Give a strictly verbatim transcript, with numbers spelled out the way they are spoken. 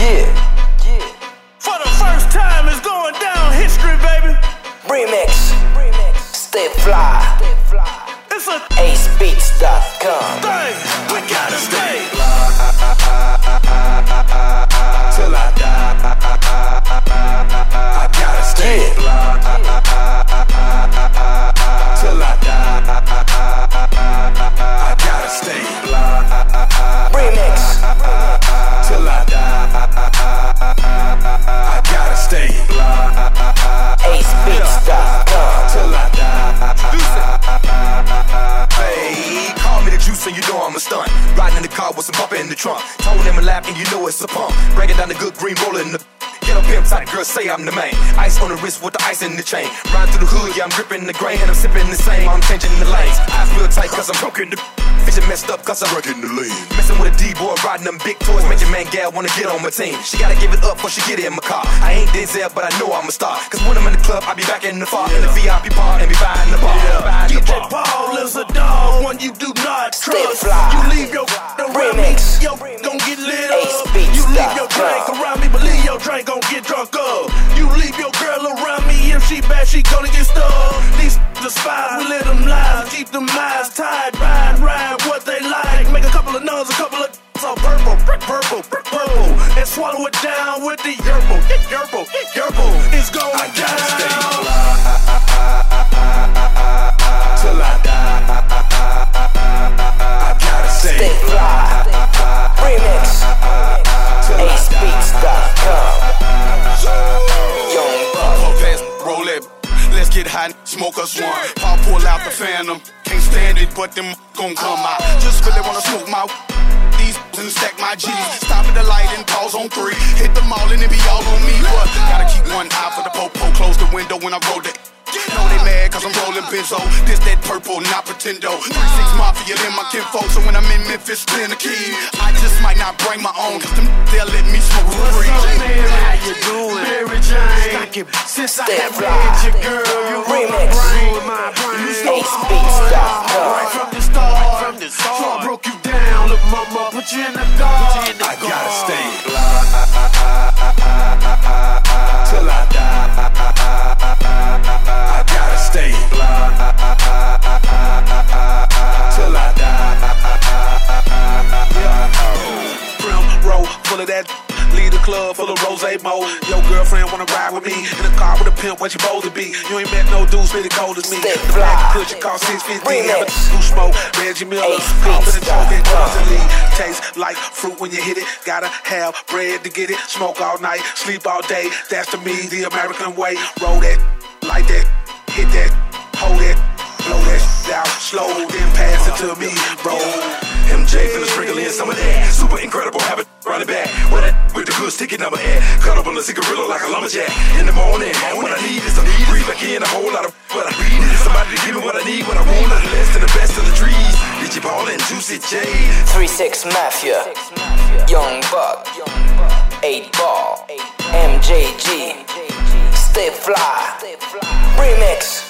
Yeah, yeah. For the first time, it's going down history, baby. Remix, remix. Stay fly. Stay fly. It's a ace beats dot com. thing. We gotta stay Till I die, I gotta stay Yeah. fly. Till I die, I gotta stay fly. Remix. Till I die, I gotta stay fly. ace beats dot com. Till I die. Hey, call me the juice and you know I'm a stunt. Riding in the car with some bumper in the trunk. Tone in my lap and you know it's a pump. Breaking down the good green roller in the get up pimp type girls say I'm the main. Ice on the wrist with the ice in the chain. Ride through the hood, yeah, I'm gripping the grain. And I'm sipping the same, I'm changing the lanes. Eyes real tight cause I'm drunk in the vision messed up cause I'm working the lane. Messing with a D-boy, riding them big toys. Make your man gal wanna get on my team. She gotta give it up before she get in my car. I ain't Denzel, but I know I'm a star. Cause when I'm in the club, I be back in the far. In the V I P bar and be buying the bar. Buying D the J bar. Paul is a dog, one you do not Stay trust. fly. You leave your around Remix. me, yo gon' get lit ace up. beats You leave dot your com. drink around me, but leave your drink gon' get drunk up. You leave your girl around me, if she bad, she gonna get stuck. These the spies, we let them live, keep them eyes tied, ride, ride what they like. Make a couple of nuns, a couple of all purple, brick purple, brick purple, and swallow it down with the yerbo, yerbo, yerbo. It's going I gotta stay down. fly. Till I die, I gotta stay Stay fly. fly. Remix. Till I ace beats dot com. Young Buck. Puff pass, roll it. Let's get high, smoke us one. Pop pull out the phantom. Can't stand it, but them gon' come out. Just really wanna smoke my these and stack my G's. Stop at the light and pause on three. Hit the mall and it be all on me. But gotta keep one eye for the po-po. Close the window when I roll it. Know they mad cause I'm rolling benzo. This that purple, not pretendo. three six Mafia, then my kinfolk. So when I'm in Memphis, spin the key. I just might not bring my own. Cause them they'll let me smoke for free. How you doing? Mary Jane. Since I Stay have fly. met you, girl, you Remix. with my brain. ace beats dot com. Right from the start, from the start. So I broke you down, look, mama, put you in the dark. I gotta stay fly. Till I die, I gotta stay fly. Till I die. Brim roll full of that. Lead the club full of rose mo. Your girlfriend wanna ride with me in a car with a pimp. What you supposed to be? You ain't met no dudes really cold as me. Stay The black fly. cushion cost six fifty. Remix. Who smoke? Reggie Miller. ace Off in the beats choke and dot com. constantly. Tastes like fruit when you hit it. Gotta have bread to get it. Smoke all night, sleep all day. That's to me the American way. Roll that, like that, hit that, hold that, blow that out slow, then pass it to me, bro. M J finna sprinkle in some of that. Super incredible, have it run it back. With that, with the good sticky number at. Cut up on the cigarillo like a lumberjack. In the morning, and when I need is some breathe back in a whole lot of what I need. Is somebody to give me what I need when I want. Nothing less than the best of the trees. D J Paul and Juicy J. three six Mafia. Young Buck. eight Ball. M J G. Stay fly. Remix.